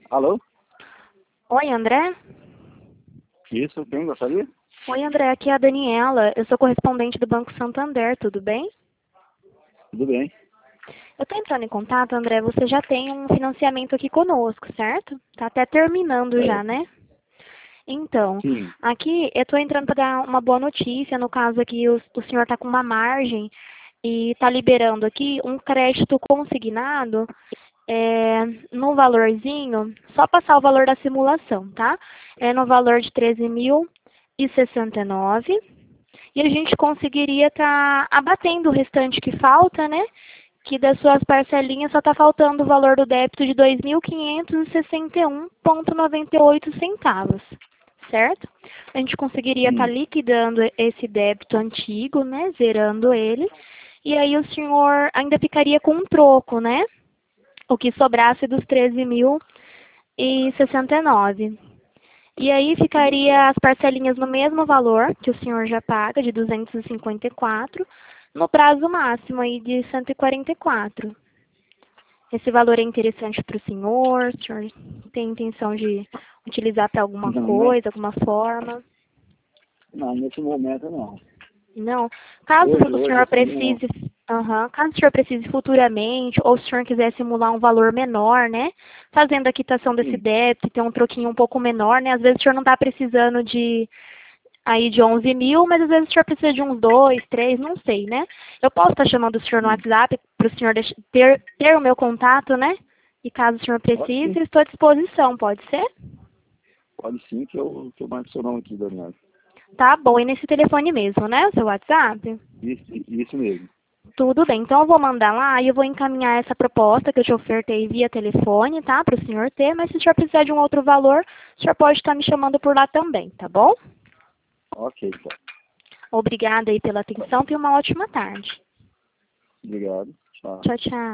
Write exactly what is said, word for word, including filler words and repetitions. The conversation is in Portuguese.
Alô? Oi, André? Isso, quem gostaria? Oi, André, aqui é a Daniela. Eu sou correspondente do Banco Santander, tudo bem? Tudo bem. Eu estou entrando em contato, André, você já tem um financiamento aqui conosco, certo? Tá até terminando É, já, né? Então, sim. aqui eu estou entrando para dar uma boa notícia, no caso aqui o, o senhor está com uma margem e está liberando aqui um crédito consignado é, no valorzinho, só passar o valor da simulação, tá? É no valor de treze mil e sessenta e nove. E a gente conseguiria estar abatendo o restante que falta, né? Que das suas parcelinhas só está faltando o valor do débito de dois mil quinhentos e sessenta e um vírgula noventa e oito centavos, certo? A gente conseguiria estar Hum. liquidando esse débito antigo, né? Zerando ele. E aí o senhor ainda ficaria com um troco, né? O que sobrasse dos treze mil e sessenta e nove. E aí ficaria as parcelinhas no mesmo valor que o senhor já paga, de duzentos e cinquenta e quatro, no prazo máximo aí de cento e quarenta e quatro. Esse valor é interessante para o senhor? O senhor tem intenção de utilizar para alguma Não, né? coisa, alguma forma? Não, nesse momento não. Não. Caso Hoje, o hoje senhor assim não. precise, aham, caso o senhor precise futuramente, ou se o senhor quiser simular um valor menor, né? Fazendo a quitação desse Sim. débito, ter um troquinho um pouco menor, né? Às vezes o senhor não está precisando de aí de onze mil, mas às vezes o senhor precisa de uns dois, três, não sei, né? Eu posso estar chamando o senhor no Hum. WhatsApp para o senhor deix- ter, ter o meu contato, né? E caso o senhor Pode precise, sim. eu estou à disposição, pode ser? Pode sim que eu, que eu marco seu nome aqui, Daniel. Tá bom, e nesse telefone mesmo, né? O seu WhatsApp? Isso, isso mesmo. Tudo bem, então eu vou mandar lá e eu vou encaminhar essa proposta que eu te ofertei via telefone, tá? Para o senhor ter, mas se o senhor precisar de um outro valor, o senhor pode estar me chamando por lá também, tá bom? Ok, então. Obrigada aí pela atenção e uma ótima tarde. Obrigado. Tchau. Tchau, tchau.